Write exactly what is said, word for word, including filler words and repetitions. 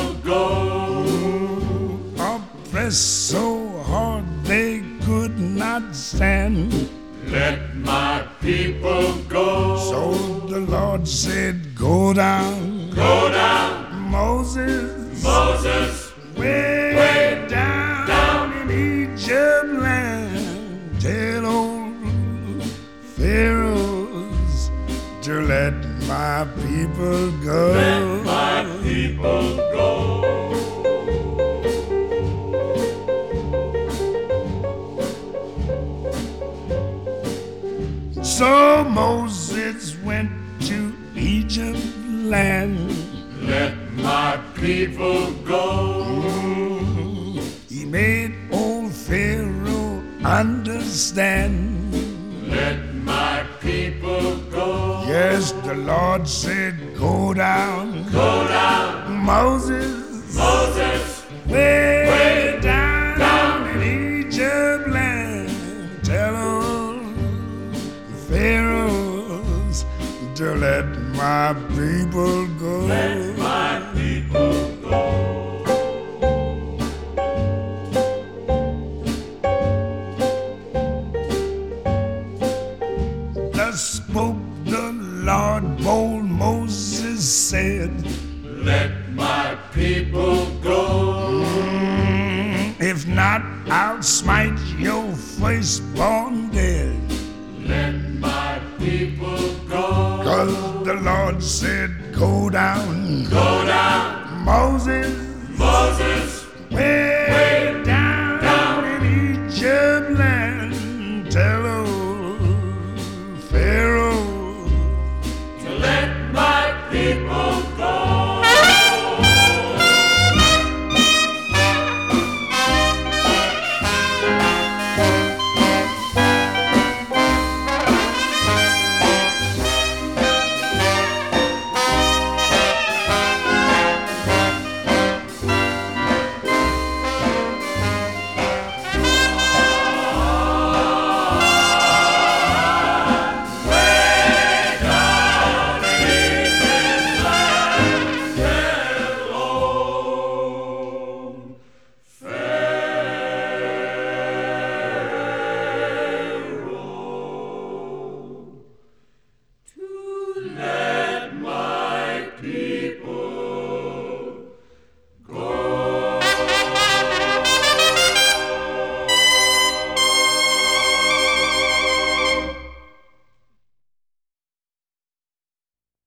people go. Oppressed so hard they could not stand. Let my people go. So the Lord said, go down, Go down, Moses, Moses, way, way down, down in Egypt land. Tell old Pharaohs to let my people go. let my people go. So Moses went to Egypt land. Let my people go. He made old Pharaoh understand. Let my people go. Yes, the Lord said, go down, Go down, Moses, Moses, way, way down, down in Egypt land. Tell old Pharaohs to let my people go. let my people go. Thus spoke the Lord, bold Moses said, Let my people go. if not, I'll smite your firstborn dead. Let my people go. Cause the Lord said, go down, Go down, Moses,